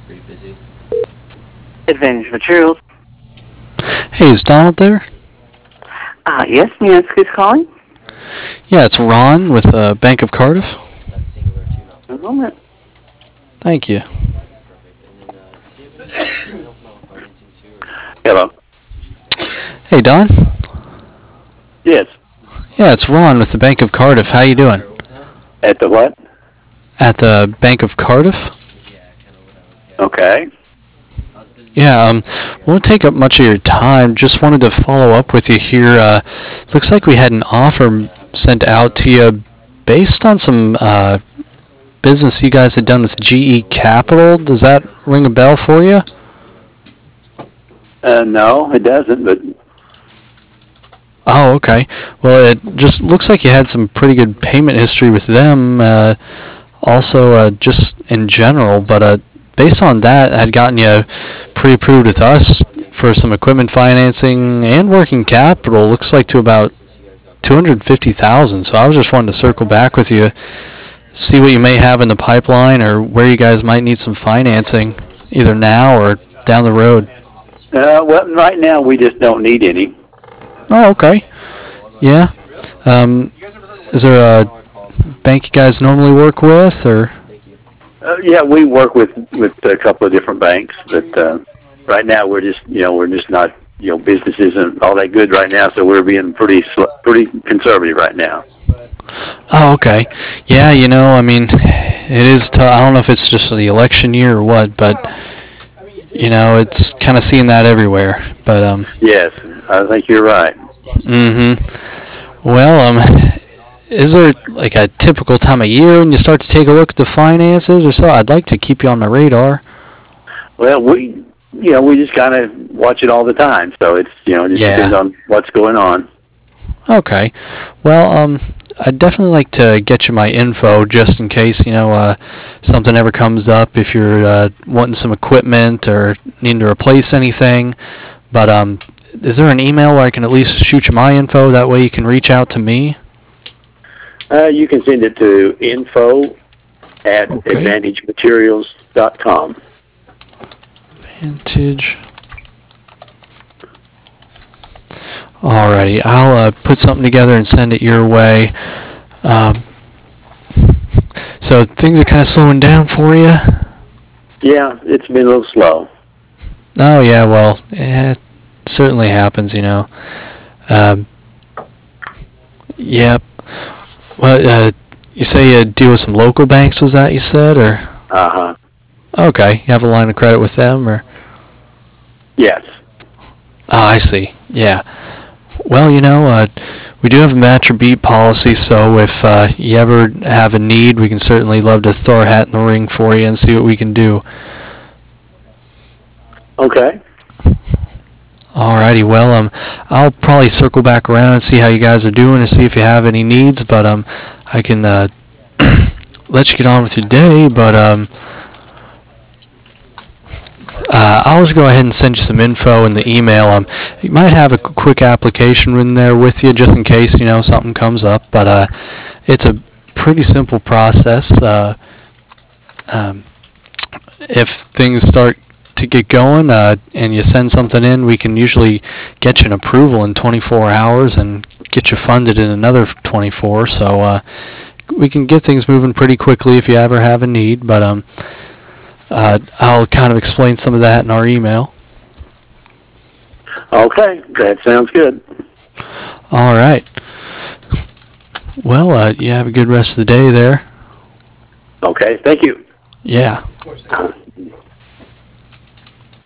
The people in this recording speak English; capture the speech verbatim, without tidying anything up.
Advantage Materials. Hey, is Donald there? Uh, yes, may I ask who's calling? Yeah, it's Ron with uh, Bank of Cardiff. A moment. Thank you. Hello. Hey, Don. Yes. Yeah, it's Ron with the Bank of Cardiff. How you doing? At the what? At the Bank of Cardiff? Okay. Yeah, um, won't take up much of your time. Just wanted to follow up with you here. Uh, looks like we had an offer sent out to you based on some uh, business you guys had done with G E Capital. Does that ring a bell for you? Uh, no, it doesn't, but... Oh, okay. Well, it just looks like you had some pretty good payment history with them. Uh, also, uh, just in general, but uh, based on that, I had gotten you pre-approved with us for some equipment financing and working capital. Looks like to about two hundred fifty thousand dollars. So I was just wanting to circle back with you, see what you may have in the pipeline or where you guys might need some financing, either now or down the road. Uh, well, right now we just don't need any. Oh, okay. Yeah. Um, is there a bank you guys normally work with, or? Uh, yeah, we work with with a couple of different banks, but uh, right now we're just you know we're just not you know business isn't all that good right now, so we're being pretty sl- pretty conservative right now. Oh, okay. Yeah, you know, I mean, it is tough. I don't know if it's just the election year or what, but you know, it's kind of seeing that everywhere. But um. Yes, I think you're right. Mm-hmm. Well, um, is there like a typical time of year when you start to take a look at the finances or so? I'd like to keep you on my radar. Well, we you know we just kind of watch it all the time, so it's you know it just Yeah. depends on what's going on. Okay. Well, um, I'd definitely like to get you my info just in case, you know, uh, something ever comes up if you're uh, wanting some equipment or needing to replace anything. But um, is there an email where I can at least shoot you my info? That way you can reach out to me? Uh, you can send it to info at Okay. advantage materials dot com. Advantage. Alrighty, I'll uh, put something together and send it your way. Um, so things are kind of slowing down for you? Yeah, it's been a little slow. Oh, yeah, well, it certainly happens, you know. Um, yep. Well, uh, you say you deal with some local banks, was that you said, or? Uh-huh. Okay, you have a line of credit with them, or? Yes. Oh, I see, yeah. Well, you know, uh, we do have a match or beat policy, so if uh, you ever have a need, we can certainly love to throw our hat in the ring for you and see what we can do. Okay. Alrighty, well, um, I'll probably circle back around and see how you guys are doing and see if you have any needs, but um, I can uh, let you get on with your day, but um, uh, I'll just go ahead and send you some info in the email. Um, you might have a quick application in there with you just in case, you know, something comes up, but uh, it's a pretty simple process. Uh, um, if things start to get going uh, and you send something in, we can usually get you an approval in twenty-four hours and get you funded in another twenty-four, so uh, we can get things moving pretty quickly if you ever have a need, but um, uh, I'll kind of explain some of that in our email. Okay, that sounds good. All right. Well, uh, you have a good rest of the day there. Okay, thank you. Yeah. Uh,